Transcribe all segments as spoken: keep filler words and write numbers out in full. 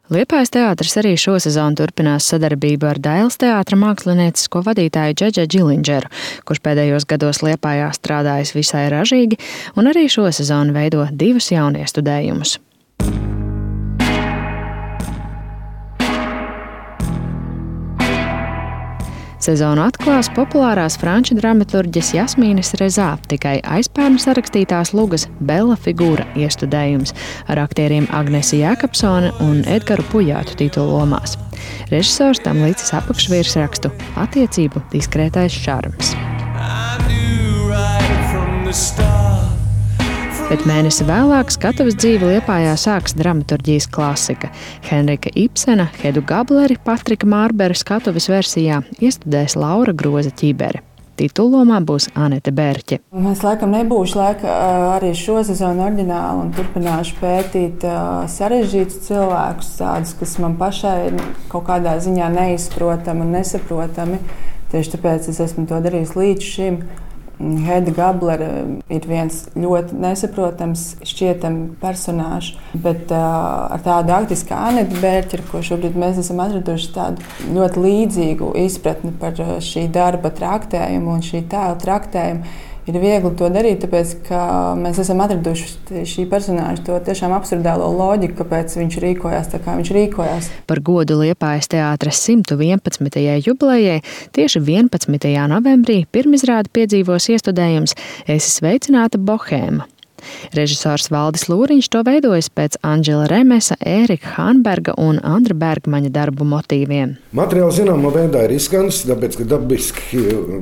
Liepājas teātris arī šosezon turpinās sadarbību ar Dailes teātra māksliniecisko vadītāju Džedža Džilindžeru, kurš pēdējos gados Liepājā strādājis visai ražīgi un arī šosezon veido divus jauniestudējumus. Sezonu atklās populārās franču dramaturģes Jasmīnes Rezā tikai aizpērn sarakstītās lugas Bella figūra iestudējums ar aktieriem Agnesi Jākapsone un Edgaru Pujātu titulomās. Režisors tam līdzis apakšvirsrakstu Attiecību diskrētais šarms. Bet mēnesi vēlāk skatuves dzīvi Liepājā sāks dramaturģijas klasika. Henrika Ibsena, Hedu Gableri, Patrika Mārbera skatuves versijā iestudēs Laura Groza Ķibere. Titullomā būs Anete Bērķe. Es laikam nebūšu laika arī šo sezonu oriģināli un turpināšu pētīt sarežģītus cilvēkus, tādus, kas man pašai ir kaut kādā ziņā neizprotami un nesaprotami. Tieši tāpēc es esmu to darījis līdz šim. Heda Gablera ir viens ļoti nesaprotams, šķietami personāžs, bet uh, ar tādu aktrisu kā Anete Bērķe, ko šobrīd mēs esam atraduši tādu ļoti līdzīgu izpratni par šī darba traktējumu un šī tēla traktējumu, ir viegli to darīt, tāpēc, ka mēs esam atraduši šī personāža to tiešām absurdālo loģiku, kāpēc viņš rīkojās tā, kā viņš rīkojās. Par godu Liepājas teātra simt vienpadsmitajai jubilejai tieši vienpadsmitajā novembrī pirmizrādi piedzīvos iestudējums Esi sveicināta Bohēma. Režisors Valdis Lūriņš to veidojis pēc Andžela Remesa, Ērika Hānberga un Andra Bergmaņa darbu motīviem. Materiāls zināmā veidā ir riskants, tāpēc, ka dabiski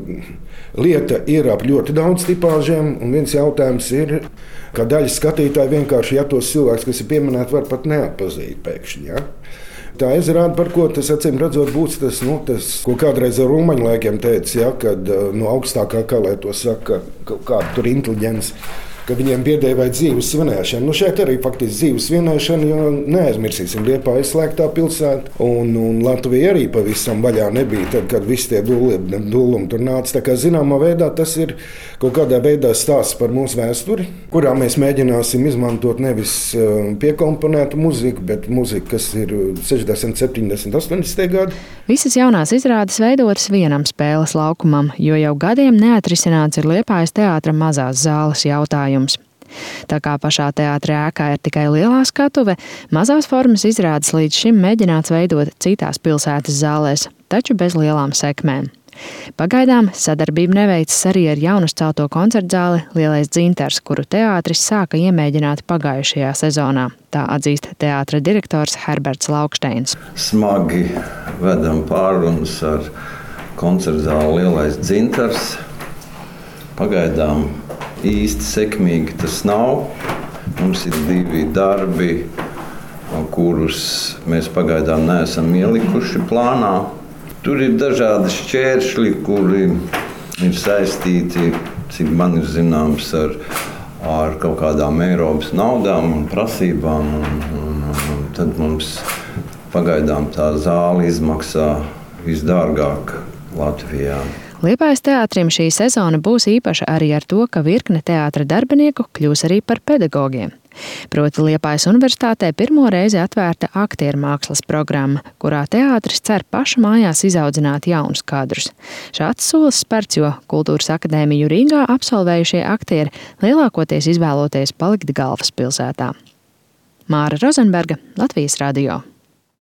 lieta ir ap ļoti daudz tipāžiem, un viens jautājums ir, ka daļa skatītāji vienkārši, ja tos cilvēks, kas ir pieminēti, var pat neatpazīt pēkšņi. Ja? Tā izrāda, par ko tas, acīm redzot, būs tas, nu, tas, ko kādreiz ar Rūmaņu laikiem teica, ja, kad no augstākā kalē to saka, kāda tur inteliģence, ka viņiem biedēja vai dzīves svinēšana. Nu, šeit arī faktiski dzīves svinēšana, jo neaizmirsīsim, Liepāja ir slēgtā pilsēta, un, un Latvija arī pavisam vaļā nebija, tad, kad visi tie dūlumi, dūlumi tur nāca. Tā kā zināmā veidā tas ir kaut kādā veidā stāsts par mūsu vēsturi, kurā mēs mēģināsim izmantot nevis piekomponētu muziku, bet muziku, kas ir sešdesmit, septiņdesmit, astoņdesmit gadi. Visas jaunās izrādes veidotas vienam spēles laukumam, jo jau gadiem neatrisināts ir Liepājas teātra mazās zāles jautājums. Tā kā pašā teātra ēkā ir tikai lielā skatuve, mazās formas izrādes līdz šim mēģināts veidot citās pilsētas zālēs, taču bez lielām sekmēm. Pagaidām sadarbība neveicas arī ar jaunuzcelto koncertzāli Lielais dzintars, kuru teātris sāka iemēģināt pagājušajā sezonā. Tā atzīst teātra direktors Herberts Laukšteins. Smagi vedam pārunas ar koncertzāli Lielais dzintars. Pagaidām īsti sekmīgi tas nav. Mums ir divi darbi, kurus mēs pagaidām neesam ielikuši plānā. Tur ir dažādi šķēršļi, kuri ir saistīti, cik man ir zināms, ar, ar kaut kādām Eiropas naudām un prasībām. Un, un, un tad mums pagaidām tā zāle izmaksā visdārgāk Latvijā. Liepājas teātrim šī sezona būs īpaša arī ar to, ka virkne teātra darbinieku kļūs arī par pedagogiem. Proti Liepājas universitātē pirmo reizi atvērta aktieru mākslas programma, kurā teātris cer pašu mājās izaudzināt jaunus kadrus. Šāds solis spērts, jo Kultūras akadēmiju Rīgā absolvējušie aktieri lielākoties izvēloties palikt galvaspilsētā. Māra Rozenberga, Latvijas radio.